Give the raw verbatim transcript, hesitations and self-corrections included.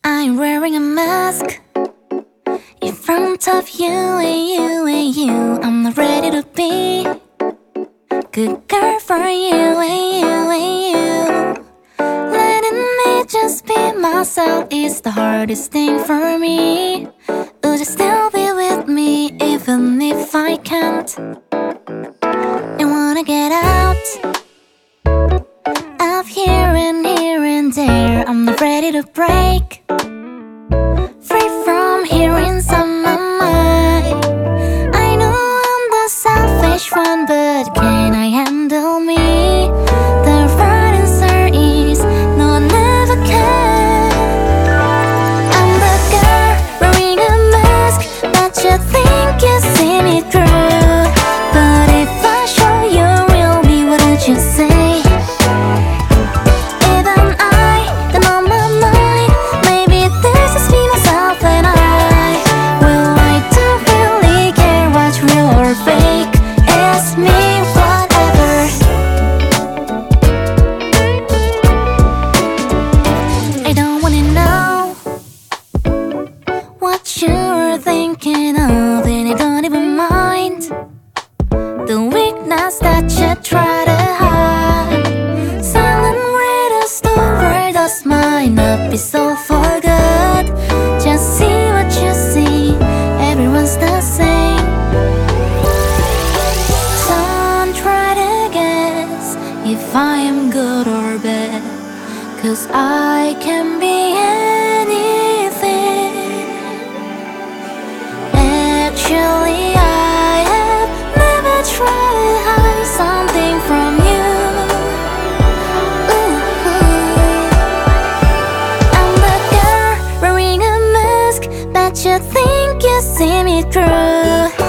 I'm wearing a mask in front of you and you and you. I'm not ready to be good girl for you and you and you. Letting me just be myself is the hardest thing for me. Would you still be with me even if I can't? I wanna get out of here and here and there. I'm not ready to break free from here inside my mind. I know I'm the selfish one, but can I handle me? The right answer is no, I never can. I'm the girl wearing a mask that you think you see me through. But if I show you real me, what would you say? You're thinking of, and I don't even mind the weakness that you try to hide. Silent readers, the word us might not be so for good. Just see what you see, everyone's the same. Don't try to guess if I am good or bad, 'cause I can be anything. Actually, I have never tried to hide something from you. Ooh. I'm the girl wearing a mask that you think you see me through.